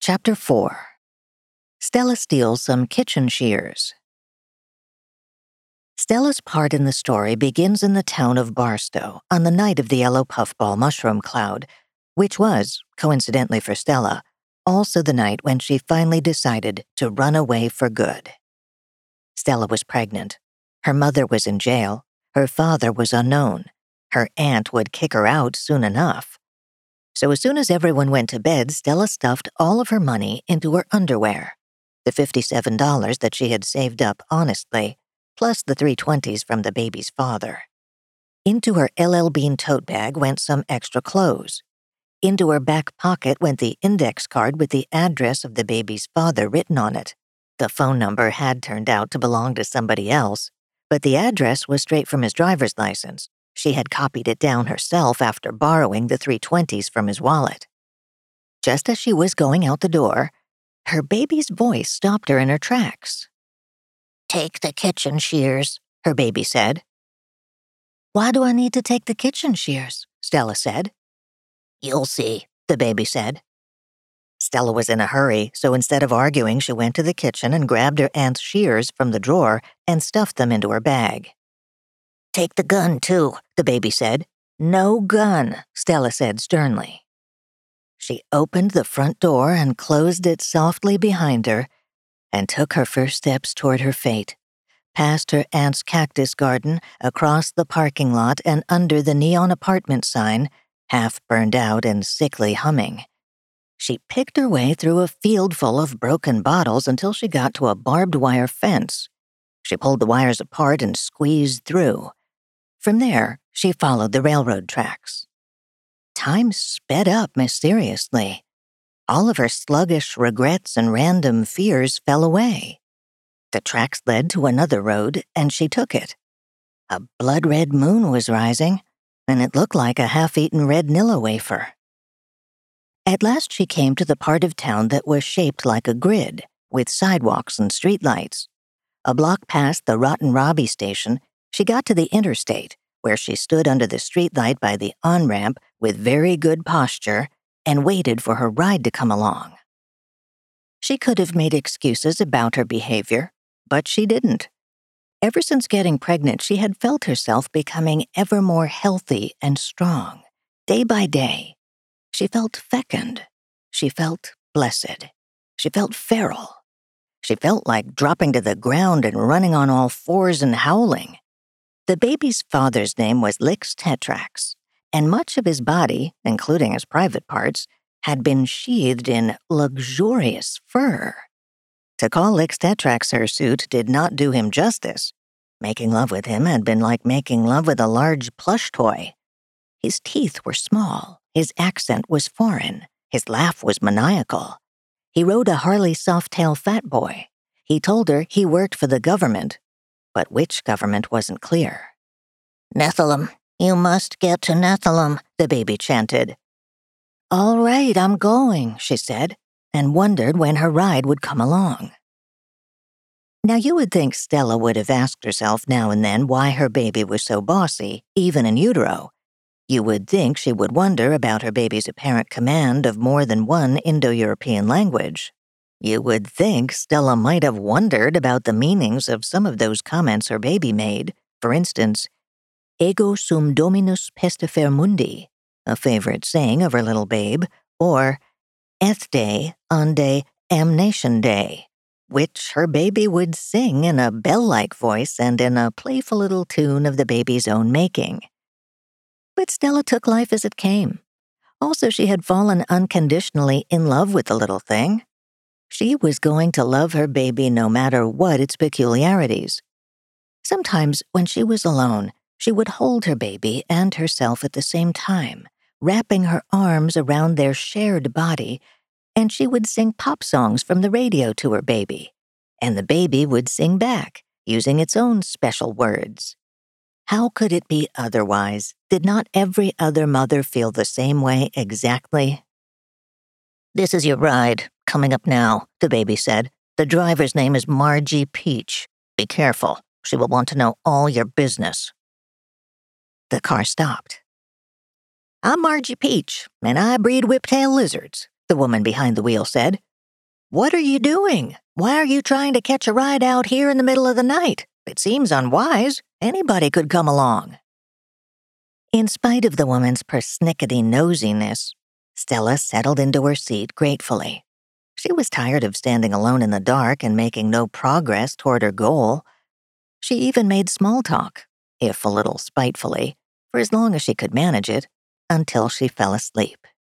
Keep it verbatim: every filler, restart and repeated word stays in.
Chapter four. Stella steals some kitchen shears. Stella's part in the story begins in the town of Barstow on the night of the yellow puffball mushroom cloud, which was, coincidentally for Stella, also the night when she finally decided to run away for good. Stella was pregnant. Her mother was in jail. Her father was unknown. Her aunt would kick her out soon enough. So as soon as everyone went to bed, Stella stuffed all of her money into her underwear, the fifty-seven dollars that she had saved up honestly, plus the three twenties from the baby's father. Into her L L Bean tote bag went some extra clothes. Into her back pocket went the index card with the address of the baby's father written on it. The phone number had turned out to belong to somebody else, but the address was straight from his driver's license. She had copied it down herself after borrowing the three twenties from his wallet. Just as she was going out the door, her baby's voice stopped her in her tracks. "Take the kitchen shears," her baby said. "Why do I need to take the kitchen shears?" Stella said. "You'll see," the baby said. Stella was in a hurry, so instead of arguing, she went to the kitchen and grabbed her aunt's shears from the drawer and stuffed them into her bag. "Take the gun, too," the baby said. "No gun," Stella said sternly. She opened the front door and closed it softly behind her and took her first steps toward her fate, past her aunt's cactus garden, across the parking lot and under the neon apartment sign, half burned out and sickly humming. She picked her way through a field full of broken bottles until she got to a barbed wire fence. She pulled the wires apart and squeezed through. From there, she followed the railroad tracks. Time sped up mysteriously. All of her sluggish regrets and random fears fell away. The tracks led to another road, and she took it. A blood-red moon was rising, and it looked like a half-eaten red Nilla wafer. At last she came to the part of town that was shaped like a grid, with sidewalks and streetlights. A block past the Rotten Robbie station, she got to the interstate, where she stood under the streetlight by the on-ramp with very good posture and waited for her ride to come along. She could have made excuses about her behavior, but she didn't. Ever since getting pregnant, she had felt herself becoming ever more healthy and strong, day by day. She felt fecund. She felt blessed. She felt feral. She felt like dropping to the ground and running on all fours and howling. The baby's father's name was Lix Tetrax, and much of his body, including his private parts, had been sheathed in luxurious fur. To call Lix Tetrax her suit did not do him justice. Making love with him had been like making love with a large plush toy. His teeth were small, his accent was foreign, his laugh was maniacal. He rode a Harley Softail fat boy. He told her he worked for the government, but which government wasn't clear. "Nephilim, you must get to Nephilim," the baby chanted. "All right, I'm going," she said, and wondered when her ride would come along. Now you would think Stella would have asked herself now and then why her baby was so bossy, even in utero. You would think she would wonder about her baby's apparent command of more than one Indo-European language. You would think Stella might have wondered about the meanings of some of those comments her baby made. For instance, "Ego sum dominus pestifer mundi," a favorite saying of her little babe, or "Eth Day, Ande Amnation Day," which her baby would sing in a bell-like voice and in a playful little tune of the baby's own making. But Stella took life as it came. Also, she had fallen unconditionally in love with the little thing. She was going to love her baby no matter what its peculiarities. Sometimes, when she was alone, she would hold her baby and herself at the same time, wrapping her arms around their shared body, and she would sing pop songs from the radio to her baby, and the baby would sing back, using its own special words. How could it be otherwise? Did not every other mother feel the same way exactly? "This is your ride, coming up now," the baby said. "The driver's name is Margie Peach. Be careful. She will want to know all your business." The car stopped. "I'm Margie Peach, and I breed whiptail lizards," the woman behind the wheel said. "What are you doing? Why are you trying to catch a ride out here in the middle of the night? It seems unwise. Anybody could come along." In spite of the woman's persnickety nosiness, Stella settled into her seat gratefully. She was tired of standing alone in the dark and making no progress toward her goal. She even made small talk, if a little spitefully, for as long as she could manage it, until she fell asleep.